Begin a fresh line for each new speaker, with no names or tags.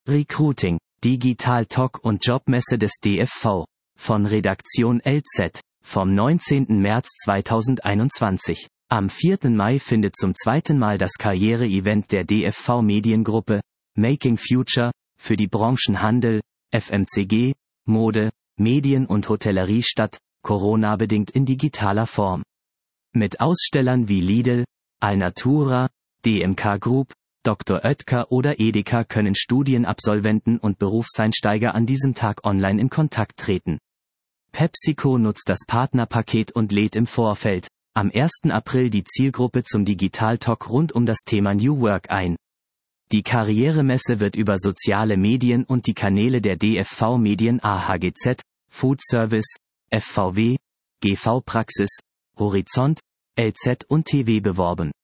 Recruiting, Digital Talk und Jobmesse des DFV. Von Redaktion LZ, vom 19. März 2021. Am 4. Mai findet zum zweiten Mal das Karriere-Event der DFV Mediengruppe, Making Future, für die Branchen Handel, FMCG, Mode, Medien und Hotellerie statt, Corona-bedingt in digitaler Form. Mit Ausstellern wie Lidl, Alnatura, DMK Group, Dr. Oetker oder Edeka können Studienabsolventen und Berufseinsteiger an diesem Tag online in Kontakt treten. PepsiCo nutzt das Partnerpaket und lädt im Vorfeld, am 1. April die Zielgruppe zum Digital Talk rund um das Thema New Work ein. Die Karrieremesse wird über soziale Medien und die Kanäle der DFV Medien AHGZ, Food Service, FVW, GV Praxis, Horizont, LZ und TV beworben.